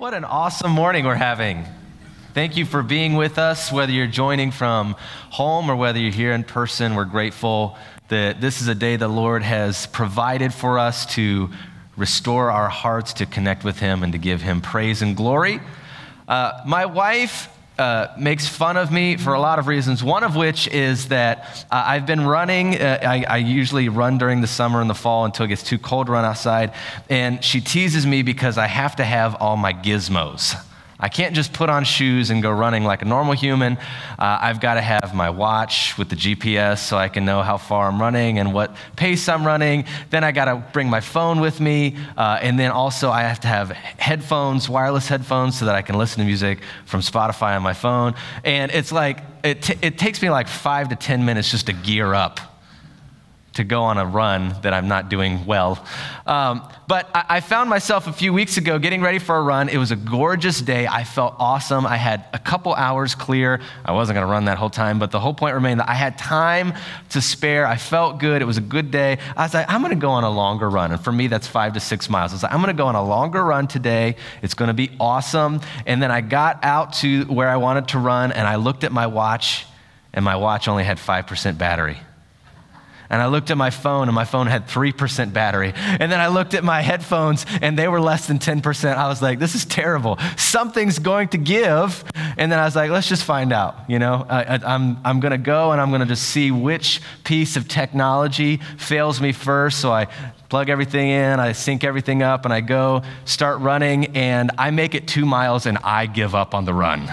What an awesome morning we're having. Thank you for being with us, whether you're joining from home or whether you're here in person. We're grateful that this is a day the Lord has provided for us to restore our hearts, to connect with Him, and to give Him praise and glory. My wife makes fun of me for a lot of reasons, one of which is that I've been running. I usually run during the summer and the fall until it gets too cold to run outside, and she teases me because I have to have all my gizmos. I can't just put on shoes and go running like a normal human. I've got to have my watch with the GPS so I can know how far I'm running and what pace I'm running. Then I got to bring my phone with me. And then also I have to have headphones, wireless headphones, so that I can listen to music from Spotify on my phone. And it's like, it takes me like 5 to 10 minutes just to gear up to go on a run that I'm not doing well. But I found myself a few weeks ago getting ready for a run. It was a gorgeous day. I felt awesome. I had a couple hours clear. I wasn't gonna run that whole time, but the whole point remained that I had time to spare. I felt good. It was a good day. I was like, I'm gonna go on a longer run. And for me, that's 5 to 6 miles. I was like, I'm gonna go on a longer run today. It's gonna be awesome. And then I got out to where I wanted to run, and I looked at my watch, and my watch only had 5% battery. And I looked at my phone, and my phone had 3% battery. And then I looked at my headphones, and they were less than 10%. I was like, this is terrible. Something's going to give. And then I was like, let's just find out. You know, I'm going to go, and I'm going to just see which piece of technology fails me first. So I plug everything in, I sync everything up, and I go start running. And I make it 2 miles, and I give up on the run.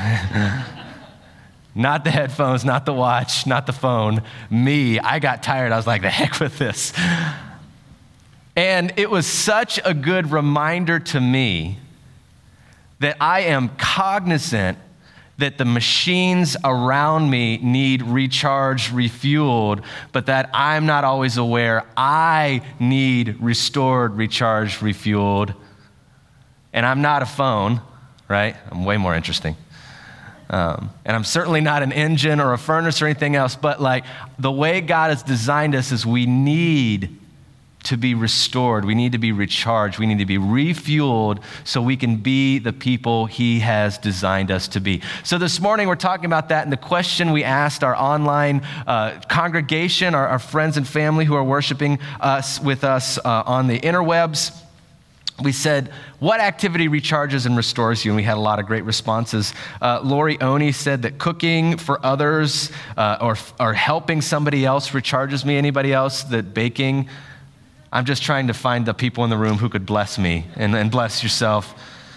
Not the headphones, not the watch, not the phone. Me, I got tired. I was like, the heck with this. And it was such a good reminder to me that I am cognizant that the machines around me need recharged, refueled, but that I'm not always aware I need restored, recharged, refueled. And I'm not a phone, right? I'm way more interesting. And I'm certainly not an engine or a furnace or anything else, but like the way God has designed us is we need to be restored. We need to be recharged. We need to be refueled so we can be the people He has designed us to be. So this morning we're talking about that, and the question we asked our online congregation, our friends and family who are worshiping us with us on the interwebs. We said, what activity recharges and restores you? And we had a lot of great responses. Lori Oni said that cooking for others or helping somebody else recharges me. Anybody else? That baking? I'm just trying to find the people in the room who could bless me and bless yourself.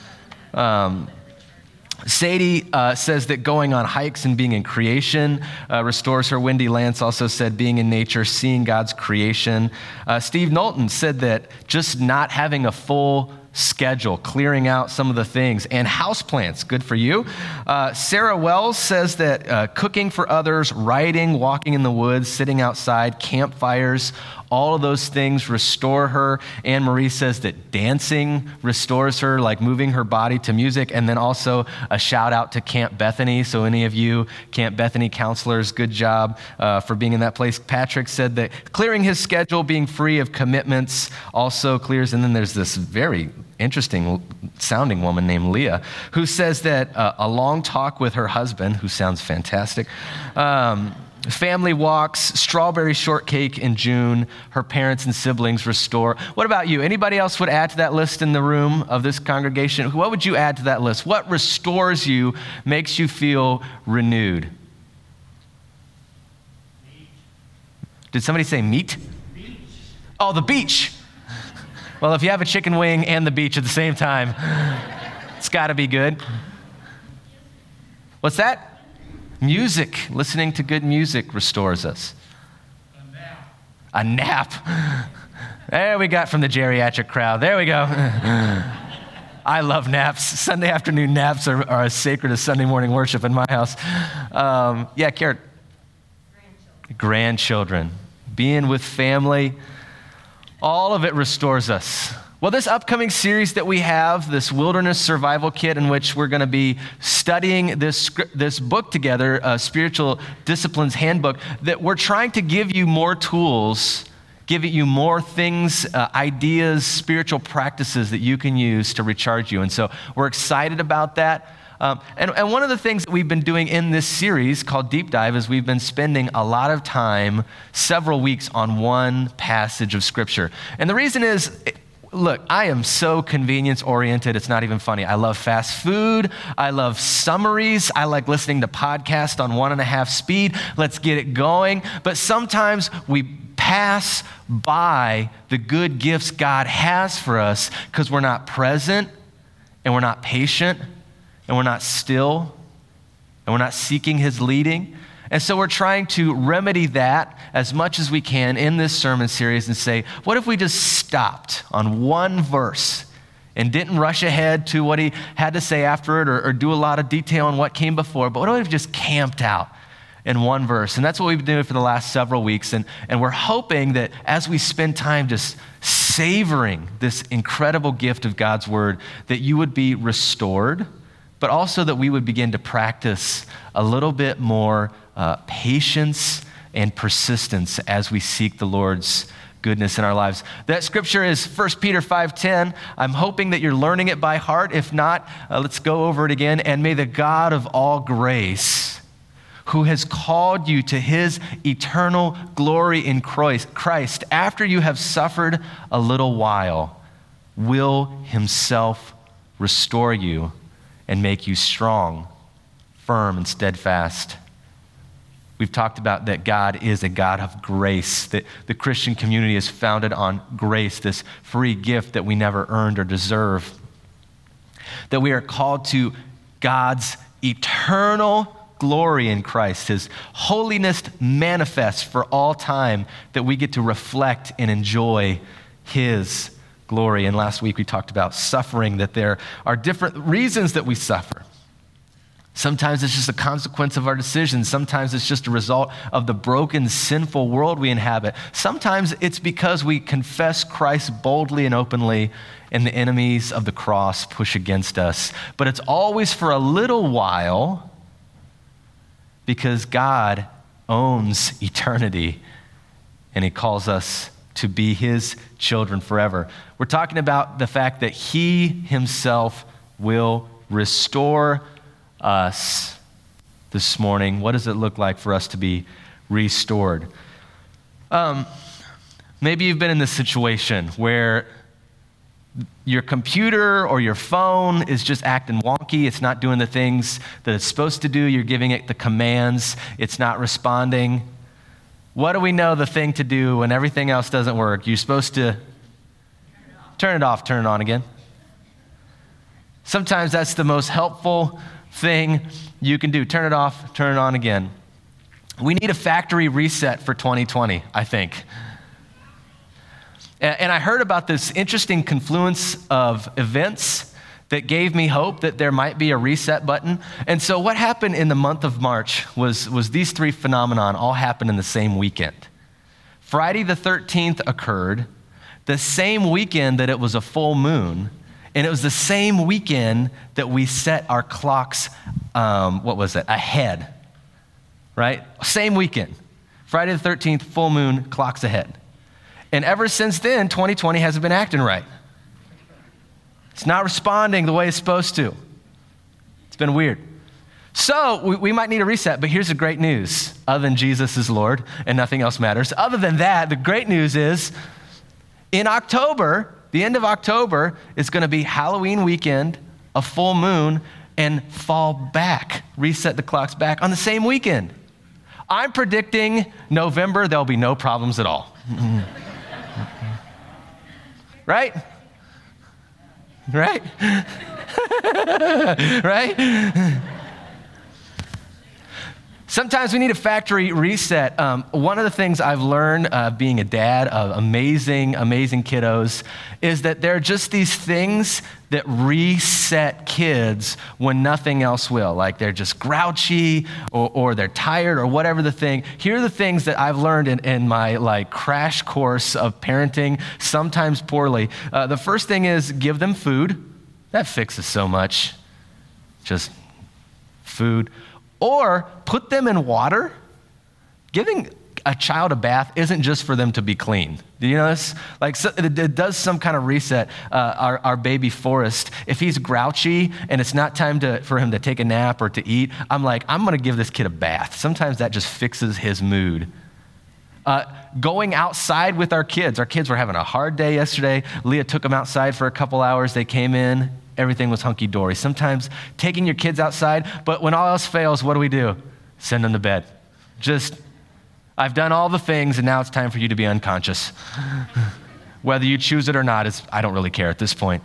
Sadie says that going on hikes and being in creation restores her. Wendy Lance also said being in nature, seeing God's creation. Steve Knowlton said that just not having a full schedule, clearing out some of the things, and houseplants, good for you. Sarah Wells says that cooking for others, writing, walking in the woods, sitting outside, campfires, all of those things restore her. Anne Marie says that dancing restores her, like moving her body to music. And then also a shout out to Camp Bethany. So any of you Camp Bethany counselors, good job for being in that place. Patrick said that clearing his schedule, being free of commitments also clears. And then there's this very interesting sounding woman named Leah who says that a long talk with her husband, who sounds fantastic, family walks, strawberry shortcake in June, her parents and siblings restore. What about you? Anybody else would add to that list in the room of this congregation? What would you add to that list? What restores you, makes you feel renewed? Beach. Did somebody say meat? Beach. Oh, the beach. Well, if you have a chicken wing and the beach at the same time, it's got to be good. What's that? Music. Listening to good music restores us. A nap. A nap. There we got from the geriatric crowd. There we go. I love naps. Sunday afternoon naps are as sacred as Sunday morning worship in my house. Yeah, Karen. Grandchildren. Being with family. All of it restores us. Well, this upcoming series that we have, this Wilderness Survival Kit, in which we're going to be studying this book together, Spiritual Disciplines Handbook, that we're trying to give you more tools giving you more things, ideas, spiritual practices that you can use to recharge you. And so we're excited about that. And one of the things that we've been doing in this series called Deep Dive is we've been spending a lot of time, several weeks, on one passage of Scripture. And the reason is, look, I am so convenience-oriented, it's not even funny. I love fast food. I love summaries. I like listening to podcasts on 1.5 speed. Let's get it going. But sometimes we pass by the good gifts God has for us because we're not present and we're not patient and we're not still and we're not seeking his leading. And so we're trying to remedy that as much as we can in this sermon series and say, what if we just stopped on one verse and didn't rush ahead to what he had to say after it or do a lot of detail on what came before, but what if we just camped out in one verse? And that's what we've been doing for the last several weeks. And we're hoping that as we spend time just savoring this incredible gift of God's word, that you would be restored, but also that we would begin to practice a little bit more patience and persistence as we seek the Lord's goodness in our lives. That scripture is 1 Peter 5:10. I'm hoping that you're learning it by heart. If not, let's go over it again. And may the God of all grace, who has called you to his eternal glory in Christ, after you have suffered a little while, will himself restore you and make you strong, firm, and steadfast. We've talked about that God is a God of grace, that the Christian community is founded on grace, this free gift that we never earned or deserve. That we are called to God's eternal glory in Christ, his holiness manifest for all time, that we get to reflect and enjoy his glory. And last week we talked about suffering, that there are different reasons that we suffer. Sometimes it's just a consequence of our decisions. Sometimes it's just a result of the broken, sinful world we inhabit. Sometimes it's because we confess Christ boldly and openly, and the enemies of the cross push against us. But it's always for a little while, because God owns eternity, and he calls us to be his children forever. We're talking about the fact that he himself will restore us this morning. What does it look like for us to be restored? Maybe you've been in this situation where your computer or your phone is just acting wonky. It's not doing the things that it's supposed to do. You're giving it the commands. It's not responding. What do we know the thing to do when everything else doesn't work? You're supposed to turn it off, turn it on again. Sometimes that's the most helpful thing you can do. Turn it off, turn it on again. We need a factory reset for 2020, I think. And I heard about this interesting confluence of events that gave me hope that there might be a reset button. And so what happened in the month of March was these three phenomenon all happened in the same weekend. Friday the 13th occurred, the same weekend that it was a full moon, and it was the same weekend that we set our clocks, ahead, right? Same weekend. Friday the 13th, full moon, clocks ahead. And ever since then, 2020 hasn't been acting right. It's not responding the way it's supposed to. It's been weird. So we might need a reset, but here's the great news. Other than Jesus is Lord and nothing else matters. Other than that, the great news is in October, the end of October, is going to be Halloween weekend, a full moon, and fall back, reset the clocks back on the same weekend. I'm predicting November, there'll be no problems at all. Right? Right? Right? Sometimes we need a factory reset. One of the things I've learned being a dad of amazing kiddos is that there are just these things that reset kids when nothing else will. Like they're just grouchy or they're tired or whatever the thing. Here are the things that I've learned in my crash course of parenting, sometimes poorly. The first thing is give them food. That fixes so much. Just food. Or put them in water. a child a bath isn't just for them to be clean. Do you know this? Like, so it does some kind of reset. Our baby Forrest, if he's grouchy and it's not time for him to take a nap or to eat, I'm like, I'm going to give this kid a bath. Sometimes that just fixes his mood. Going outside with our kids. Our kids were having a hard day yesterday. Leah took them outside for a couple hours. They came in. Everything was hunky-dory. Sometimes taking your kids outside, but when all else fails, what do? Send them to bed. I've done all the things, and now it's time for you to be unconscious. Whether you choose it or not, I don't really care at this point.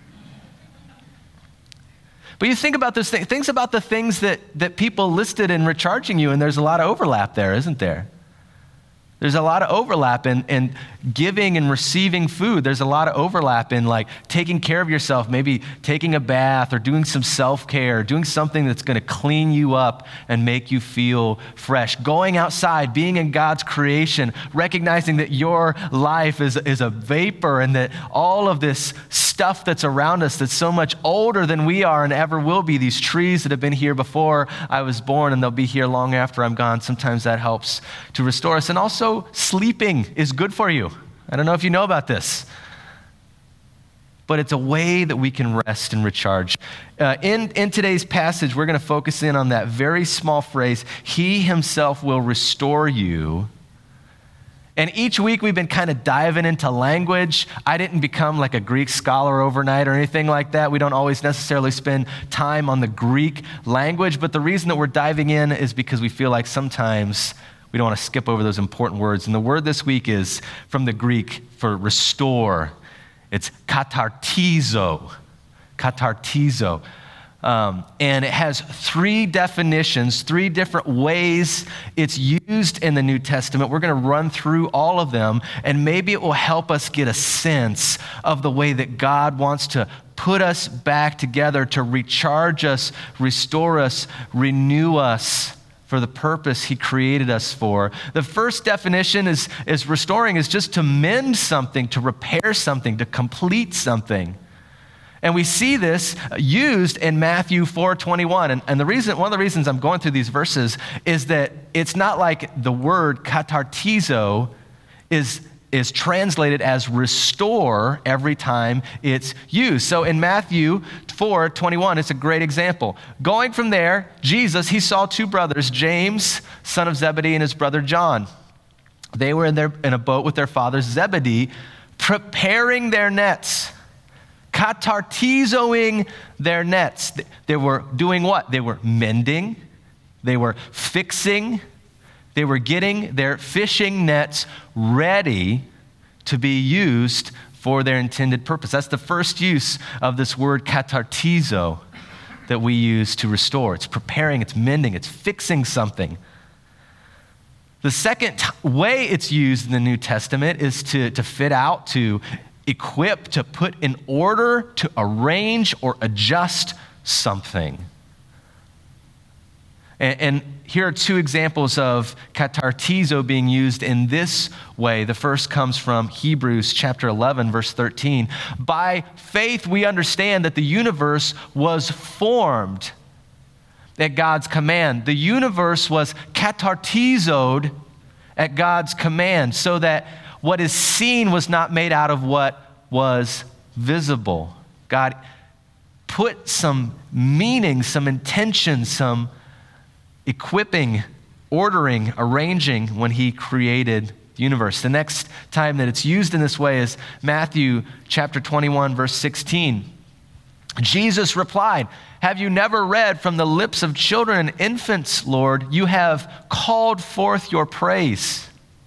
But you think about this thing, things about the things that people listed in recharging you, and there's a lot of overlap there, isn't there? There's a lot of overlap in giving and receiving food. There's a lot of overlap in like taking care of yourself, maybe taking a bath or doing some self-care, doing something that's going to clean you up and make you feel fresh. Going outside, being in God's creation, recognizing that your life is a vapor and that all of this stuff that's around us that's so much older than we are and ever will be, these trees that have been here before I was born and they'll be here long after I'm gone, sometimes that helps to restore us. And also, sleeping is good for you. I don't know if you know about this, but it's a way that we can rest and recharge. In today's passage, we're going to focus in on that very small phrase, He Himself will restore you. And each week we've been kind of diving into language. I didn't become like a Greek scholar overnight or anything like that. We don't always necessarily spend time on the Greek language, but the reason that we're diving in is because we feel like sometimes we don't want to skip over those important words. And the word this week is from the Greek for restore. It's katartizo. Katartizo. And it has three definitions, three different ways it's used in the New Testament. We're going to run through all of them, and maybe it will help us get a sense of the way that God wants to put us back together, to recharge us, restore us, renew us for the purpose He created us for. The first definition is restoring is just to mend something, to repair something, to complete something. And we see this used in Matthew 4:21. And one of the reasons I'm going through these verses is that it's not like the word katartizo is translated as restore every time it's used. So in Matthew 4:21, it's a great example. Going from there, Jesus, He saw two brothers, James, son of Zebedee, and his brother John. They were in a boat with their father Zebedee, preparing their nets, katartizoing their nets. They were doing what? They were mending, they were fixing, they were getting their fishing nets ready to be used for their intended purpose. That's the first use of this word katartizo that we use to restore. It's preparing, it's mending, it's fixing something. The second way it's used in the New Testament is to fit out, to equip, to put in order, to arrange or adjust something. And here are two examples of katartizo being used in this way. The first comes from Hebrews chapter 11, verse 13. By faith, we understand that the universe was formed at God's command. The universe was katartizoed at God's command, so that what is seen was not made out of what was visible. God put some meaning, some intention, some equipping, ordering, arranging when He created the universe. The next time that it's used in this way is Matthew chapter 21, verse 16. Jesus replied, "Have you never read from the lips of children and infants, Lord, you have called forth your praise?"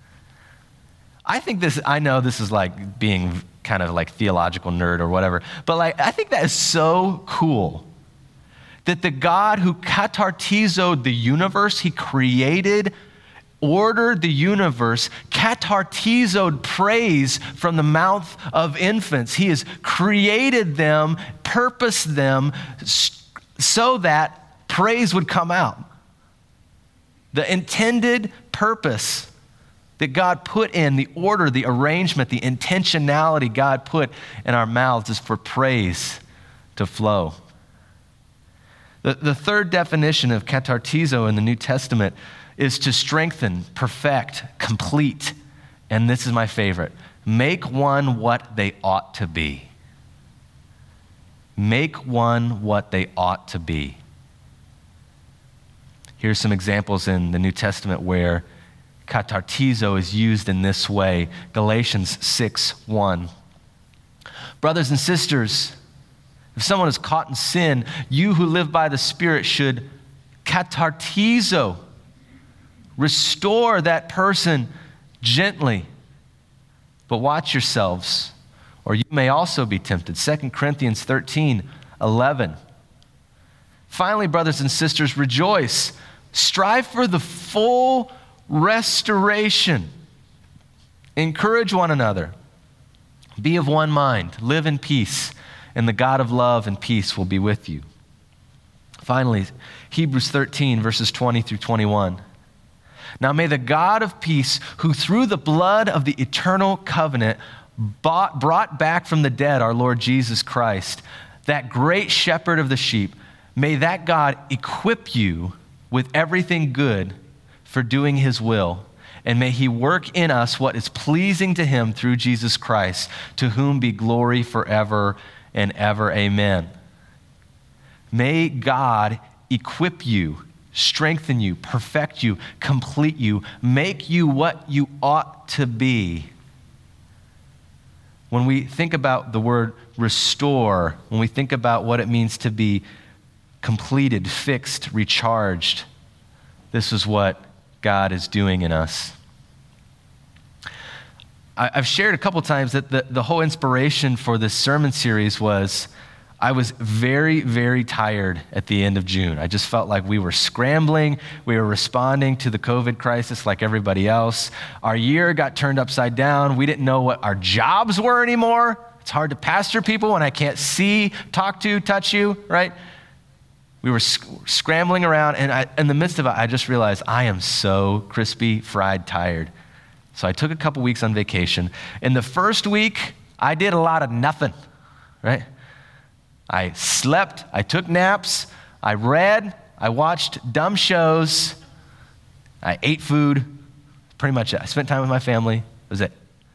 I know this is like being kind of like theological nerd or whatever, but I think that is so cool. That the God who katartizoed the universe, He created, ordered the universe, katartizoed praise from the mouth of infants. He has created them, purposed them so that praise would come out. The intended purpose that God put in, the order, the arrangement, the intentionality God put in our mouths is for praise to flow. The third definition of katartizo in the New Testament is to strengthen, perfect, complete. And this is my favorite. Make one what they ought to be. Make one what they ought to be. Here's some examples in the New Testament where katartizo is used in this way. Galatians 6:1. Brothers and sisters, if someone is caught in sin, you who live by the Spirit should katartizo, restore that person gently. But watch yourselves, or you may also be tempted. 2 Corinthians 13:11. Finally, brothers and sisters, rejoice. Strive for the full restoration. Encourage one another. Be of one mind. Live in peace, and the God of love and peace will be with you. Finally, Hebrews 13, verses 20 through 21. Now may the God of peace, who through the blood of the eternal covenant brought back from the dead our Lord Jesus Christ, that great shepherd of the sheep, may that God equip you with everything good for doing his will, and may he work in us what is pleasing to him through Jesus Christ, to whom be glory forever and ever. Amen. May God equip you, strengthen you, perfect you, complete you, make you what you ought to be. When we think about the word restore, when we think about what it means to be completed, fixed, recharged, this is what God is doing in us. I've shared a couple times that the whole inspiration for this sermon series was I was very, very tired at the end of June. I just felt like we were scrambling. We were responding to the COVID crisis like everybody else. Our year got turned upside down. We didn't know what our jobs were anymore. It's hard to pastor people when I can't see, talk to, touch you, right? We were scrambling around, and in the midst of it, I just realized I am so crispy, fried, tired. So I took a couple weeks on vacation. In the first week, I did a lot of nothing, right? I slept, I took naps, I read, I watched dumb shows, I ate food, pretty much it. I spent time with my family, that was it.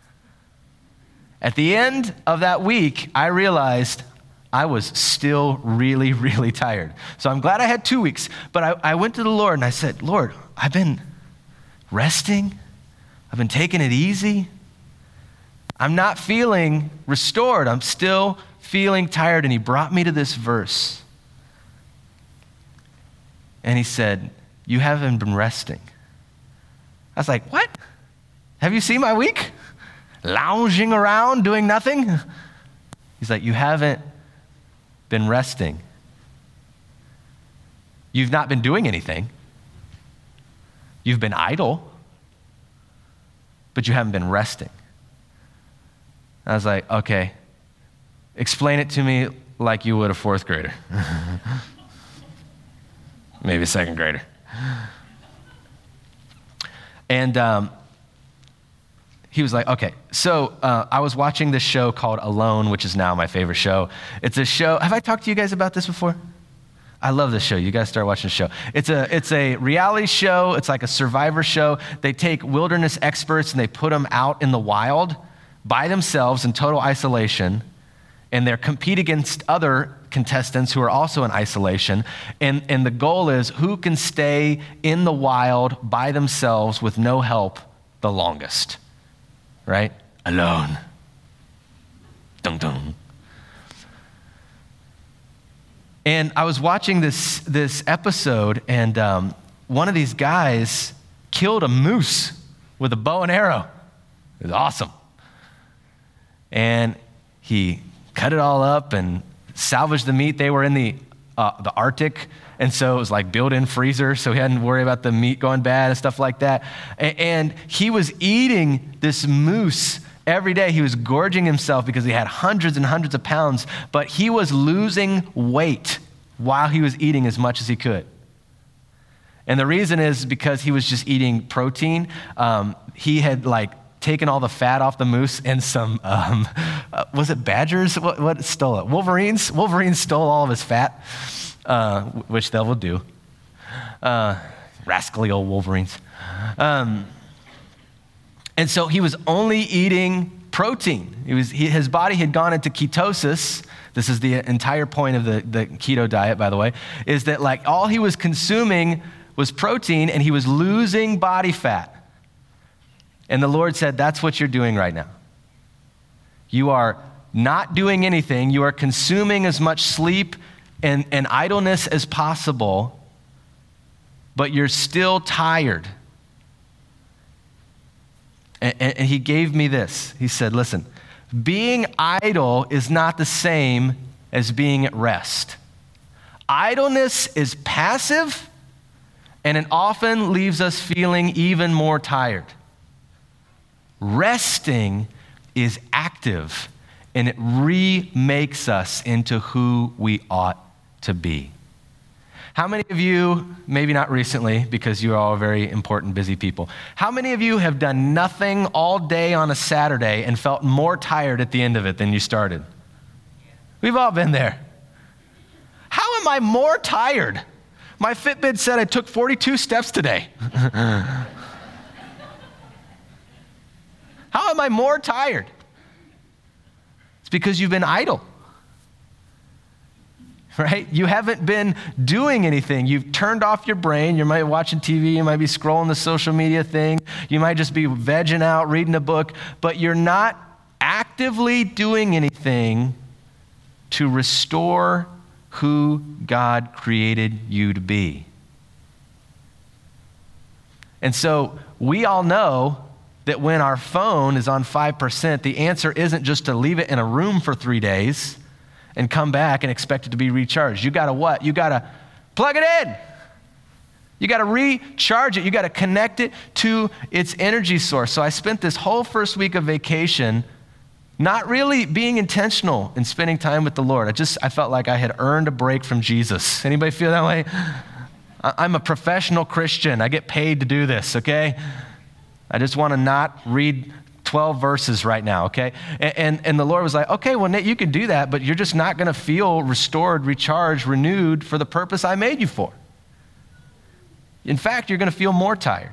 At the end of that week, I realized I was still really, really tired. So I'm glad I had 2 weeks, but I went to the Lord and I said, Lord, I've been resting, I've been taking it easy. I'm not feeling restored, I'm still feeling tired. And he brought me to this verse. And he said, you haven't been resting. I was like, what? Have you seen my week? Lounging around, doing nothing? He's like, you haven't been resting. You've not been doing anything. You've been idle, but you haven't been resting. I was like, okay, explain it to me like you would a fourth grader. Maybe a second grader. And he was like, okay. So I was watching this show called Alone, which is now my favorite show. It's a show, have I talked to you guys about this before? I love this show. You guys start watching the show. It's a reality show. It's like a survivor show. They take wilderness experts and they put them out in the wild by themselves in total isolation, and they compete against other contestants who are also in isolation. And the goal is who can stay in the wild by themselves with no help the longest, right? Alone. Dun dun. And I was watching this episode, and one of these guys killed a moose with a bow and arrow. It was awesome. And he cut it all up and salvaged the meat. They were in the Arctic, and so it was like built-in freezer, so he hadn't to worry about the meat going bad and stuff like that. And he was eating this moose every day. He was gorging himself because he had hundreds and hundreds of pounds, but he was losing weight while he was eating as much as he could. And the reason is because he was just eating protein. He had taken all the fat off the moose and some Was it badgers? What stole it? Wolverines? Wolverines stole all of his fat, which they will do. Rascally old Wolverines. And so he was only eating protein. His body had gone into ketosis. This is the entire point of the keto diet, by the way, is that like all he was consuming was protein and he was losing body fat. And the Lord said, that's what you're doing right now. You are not doing anything. You are consuming as much sleep and idleness as possible, but you're still tired. And he gave me this. He said, listen, being idle is not the same as being at rest. Idleness is passive, and it often leaves us feeling even more tired. Resting is active, and it remakes us into who we ought to be. How many of you, maybe not recently, because you are all very important, busy people, how many of you have done nothing all day on a Saturday and felt more tired at the end of it than you started? We've all been there. How am I more tired? My Fitbit said I took 42 steps today. How am I more tired? It's because you've been idle. Right? You haven't been doing anything. You've turned off your brain. You might be watching TV. You might be scrolling the social media thing. You might just be vegging out, reading a book, but you're not actively doing anything to restore who God created you to be. And so we all know that when our phone is on 5%, the answer isn't just to leave it in a room for 3 days and come back and expect it to be recharged. You gotta what? You gotta plug it in. You gotta recharge it. You gotta connect it to its energy source. So I spent this whole first week of vacation not really being intentional in spending time with the Lord. I felt like I had earned a break from Jesus. Anybody feel that way? I'm a professional Christian. I get paid to do this, okay? I just wanna not read 12 verses right now, okay? And the Lord was like, okay, well, Nate, you can do that, but you're just not going to feel restored, recharged, renewed for the purpose I made you for. In fact, you're going to feel more tired.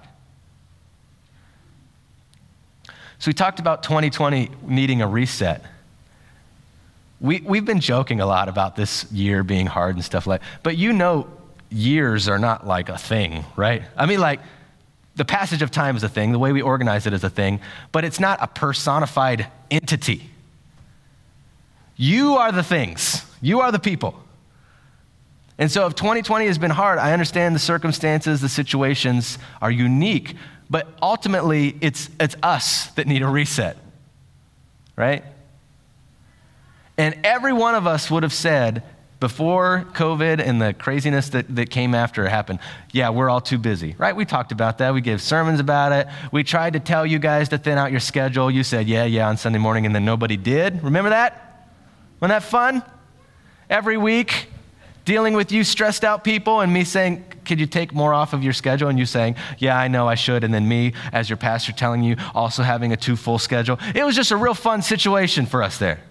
So we talked about 2020 needing a reset. We've been joking a lot about this year being hard and stuff like that, but you know years are not like a thing, right? I mean, like, the passage of time is a thing, the way we organize it is a thing, but it's not a personified entity. You are the things. You are the people. And so if 2020 has been hard, I understand the circumstances, the situations are unique, but ultimately it's us that need a reset, right? And every one of us would have said, before COVID and the craziness that came after it happened, yeah, we're all too busy, right? We talked about that. We gave sermons about it. We tried to tell you guys to thin out your schedule. You said, yeah, on Sunday morning, and then nobody did. Remember that? Wasn't that fun? Every week, dealing with you stressed out people and me saying, could you take more off of your schedule? And you saying, yeah, I know I should. And then me, as your pastor, telling you also having a too full schedule. It was just a real fun situation for us there.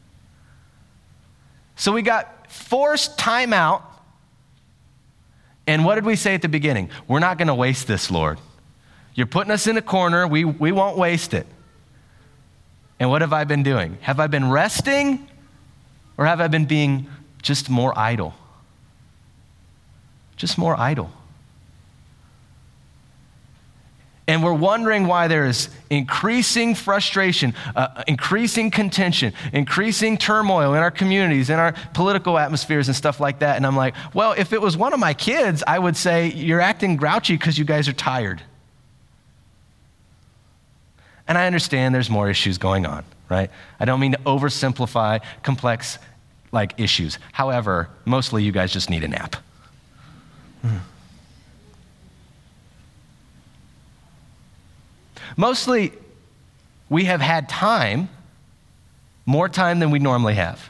So we got forced time out. And what did we say at the beginning? We're not going to waste this, Lord. You're putting us in a corner. We won't waste it. And what have I been doing? Have I been resting, or have I been being just more idle? Just more idle. And we're wondering why there is increasing frustration, increasing contention, increasing turmoil in our communities, in our political atmospheres and stuff like that. And I'm like, well, if it was one of my kids, I would say, you're acting grouchy because you guys are tired. And I understand there's more issues going on, right? I don't mean to oversimplify complex issues. However, mostly you guys just need a nap. Mostly, we have had time, more time than we normally have.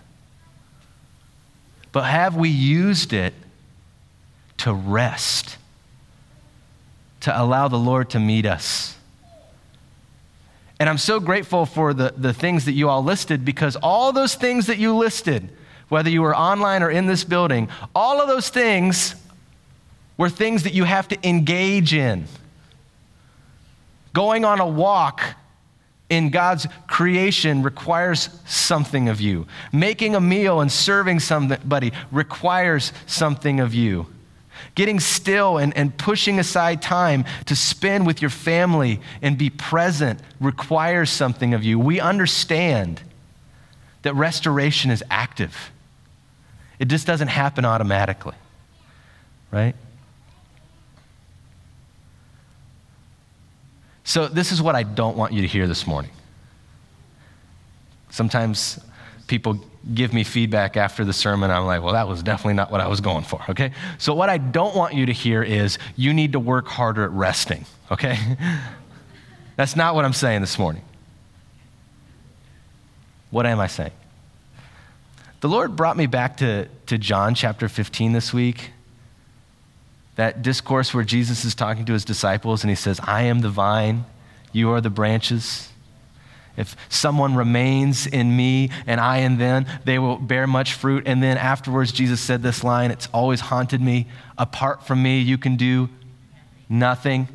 But have we used it to rest, to allow the Lord to meet us? And I'm so grateful for the things that you all listed, because all those things that you listed, whether you were online or in this building, all of those things were things that you have to engage in. Going on a walk in God's creation requires something of you. Making a meal and serving somebody requires something of you. Getting still and pushing aside time to spend with your family and be present requires something of you. We understand that restoration is active. It just doesn't happen automatically, right? So this is what I don't want you to hear this morning. Sometimes people give me feedback after the sermon. I'm like, well, that was definitely not what I was going for, okay? So what I don't want you to hear is you need to work harder at resting, okay? That's not what I'm saying this morning. What am I saying? The Lord brought me back to John chapter 15 this week. That discourse where Jesus is talking to his disciples and he says, I am the vine, you are the branches. If someone remains in me and I in them, they will bear much fruit. And then afterwards, Jesus said this line, it's always haunted me. Apart from me, you can do nothing.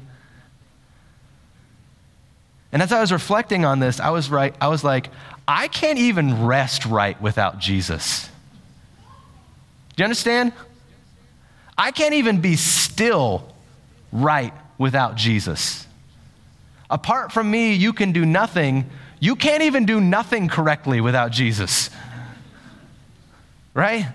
And as I was reflecting on this, I was like, I can't even rest right without Jesus. Do you understand? I can't even be still right without Jesus. Apart from me, you can do nothing. You can't even do nothing correctly without Jesus. Right?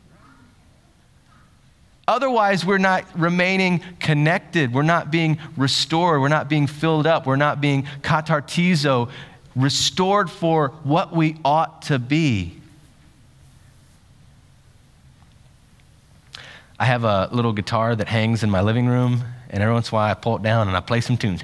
Otherwise, we're not remaining connected. We're not being restored. We're not being filled up. We're not being katartizo, restored for what we ought to be. I have a little guitar that hangs in my living room, and every once in a while I pull it down and I play some tunes.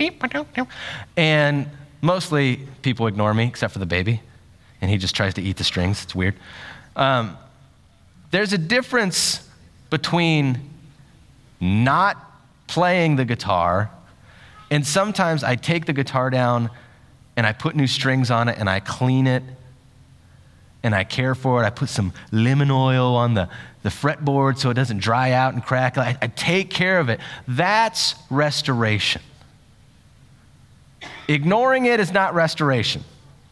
And mostly people ignore me, except for the baby, and he just tries to eat the strings. It's weird. There's a difference between not playing the guitar, and sometimes I take the guitar down and I put new strings on it and I clean it and I care for it. I put some lemon oil on the fretboard so it doesn't dry out and crack. I take care of it. That's restoration. Ignoring it is not restoration.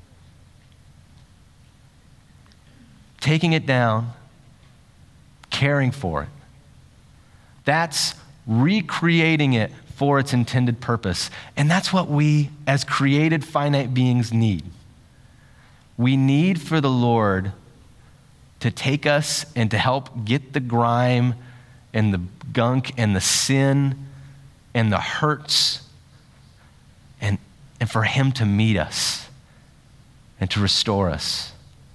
Taking it down, caring for it, that's recreating it for its intended purpose. And that's what we, as created finite beings, need. We need for the Lord to take us and to help get the grime and the gunk and the sin and the hurts and for him to meet us and to restore us.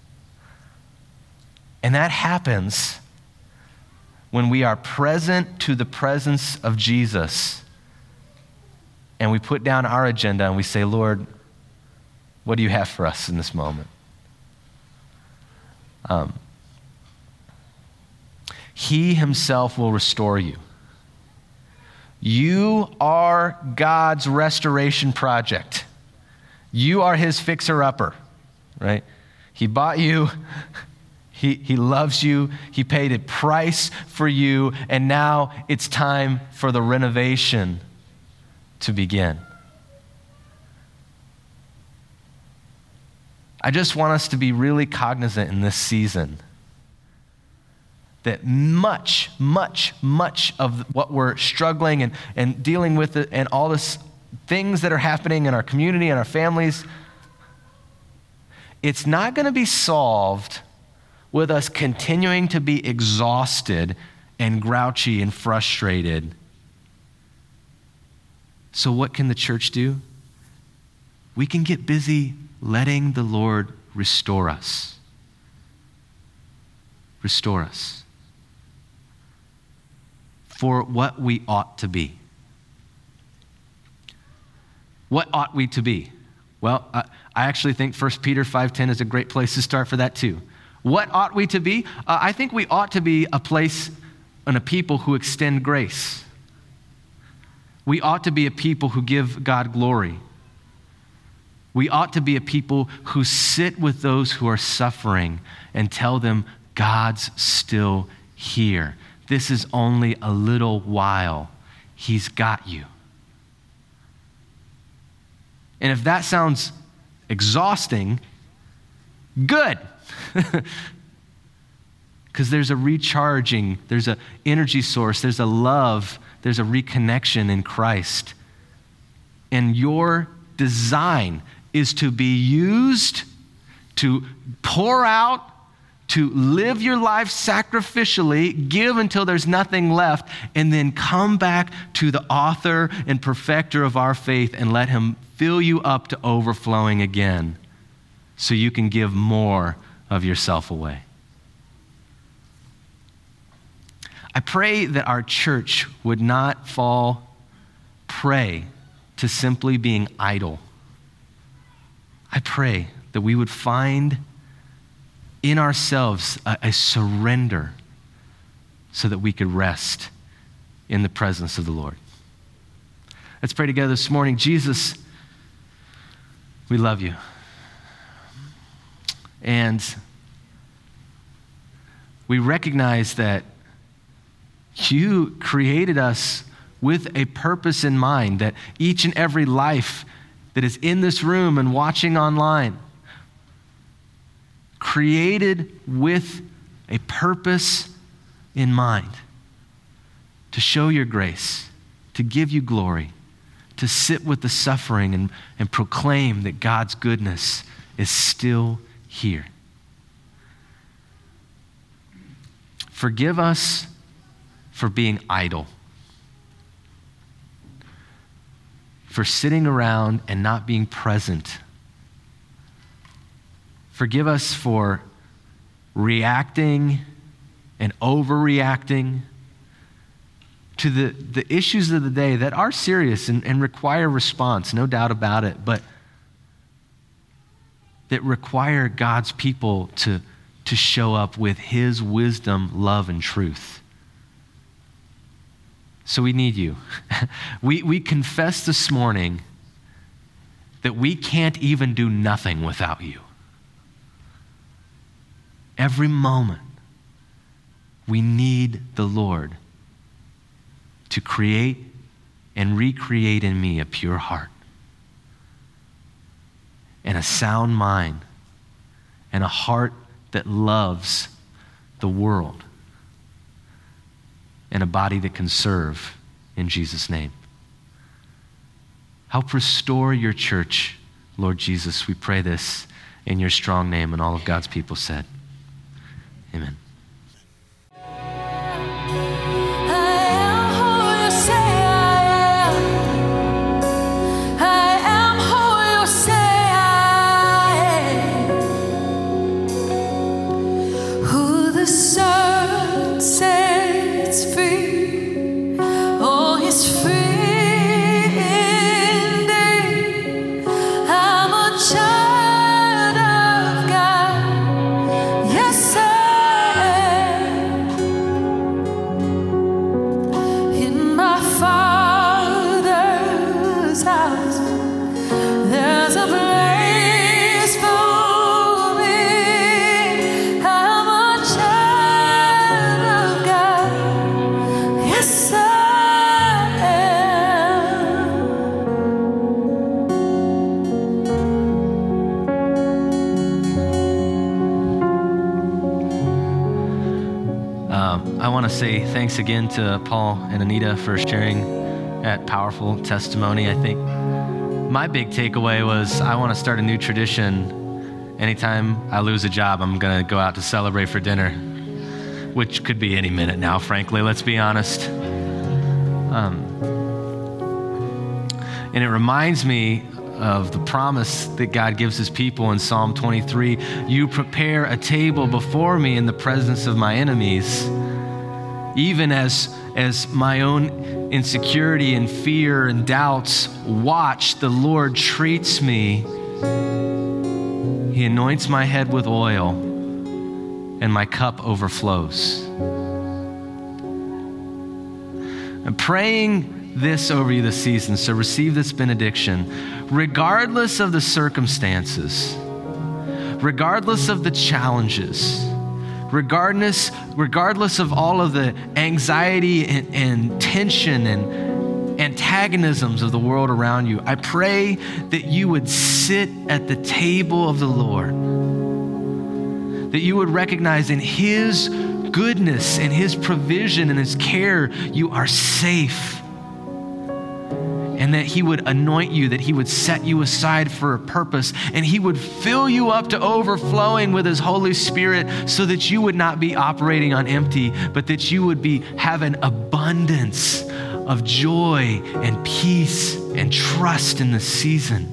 And that happens when we are present to the presence of Jesus and we put down our agenda and we say, Lord, what do you have for us in this moment? He himself will restore you. You are God's restoration project. You are his fixer-upper, right? He bought you. He loves you. He paid a price for you. And now it's time for the renovation to begin. I just want us to be really cognizant in this season that much of what we're struggling and dealing with it, and all this things that are happening in our community and our families, it's not going to be solved with us continuing to be exhausted and grouchy and frustrated. So what can the church do? We can get busy letting the Lord restore us. Restore us for what we ought to be. What ought we to be? Well, I actually think 1 Peter 5:10 is a great place to start for that too. What ought we to be? I think we ought to be a place and a people who extend grace. We ought to be a people who give God glory. We ought to be a people who sit with those who are suffering and tell them, God's still here. This is only a little while. He's got you. And if that sounds exhausting, good. Because there's a recharging, there's an energy source, there's a love, there's a reconnection in Christ. And your design is to be used to pour out, to live your life sacrificially, give until there's nothing left, and then come back to the author and perfecter of our faith and let him fill you up to overflowing again so you can give more of yourself away. I pray that our church would not fall prey to simply being idle. I pray that we would find in ourselves a surrender so that we could rest in the presence of the Lord. Let's pray together this morning. Jesus, we love you. And we recognize that you created us with a purpose in mind, that each and every life that is in this room and watching online, created with a purpose in mind, to show your grace, to give you glory, to sit with the suffering and proclaim that God's goodness is still here. Forgive us for being idle, for sitting around and not being present. Forgive us for reacting and overreacting to the issues of the day that are serious and require response, no doubt about it, but that require God's people to show up with his wisdom, love, and truth. So we need you. We confess this morning that we can't even do nothing without you. Every moment, we need the Lord to create and recreate in me a pure heart and a sound mind and a heart that loves the world and a body that can serve in Jesus' name. Help restore your church, Lord Jesus. We pray this in your strong name, and all of God's people said, amen. I want to say thanks again to Paul and Anita for sharing that powerful testimony. I think my big takeaway was I want to start a new tradition. Anytime I lose a job, I'm going to go out to celebrate for dinner, which could be any minute now, frankly, let's be honest. And it reminds me of the promise that God gives his people in Psalm 23. You prepare a table before me in the presence of my enemies. Even as my own insecurity and fear and doubts watch, the Lord treats me. He anoints my head with oil, and my cup overflows. I'm praying this over you this season, so receive this benediction. regardless of the circumstances, regardless of the challenges, regardless of all of the anxiety and tension and antagonisms of the world around you, I pray that you would sit at the table of the Lord, that you would recognize in His goodness and His provision and His care, you are safe. And that He would anoint you, that He would set you aside for a purpose, and He would fill you up to overflowing with His Holy Spirit so that you would not be operating on empty, but that you would have an abundance of joy and peace and trust in this season.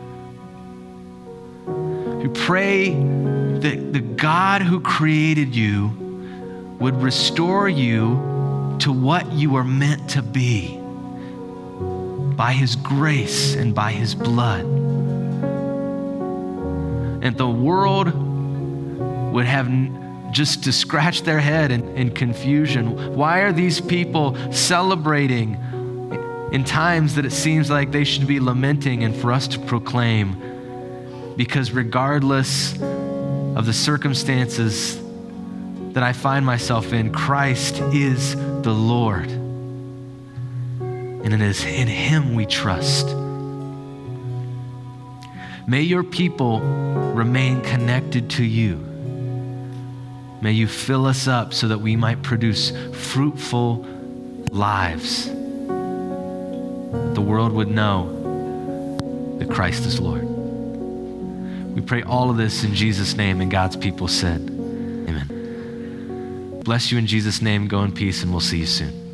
We pray that the God who created you would restore you to what you were meant to be by His grace and by His blood. And the world would have just to scratch their head in confusion. Why are these people celebrating in times that it seems like they should be lamenting, and for us to proclaim? Because regardless of the circumstances that I find myself in, Christ is the Lord. And it is in Him we trust. May your people remain connected to you. May you fill us up so that we might produce fruitful lives. That the world would know that Christ is Lord. We pray all of this in Jesus' name, and God's people said, amen. Bless you in Jesus' name. Go in peace, and we'll see you soon.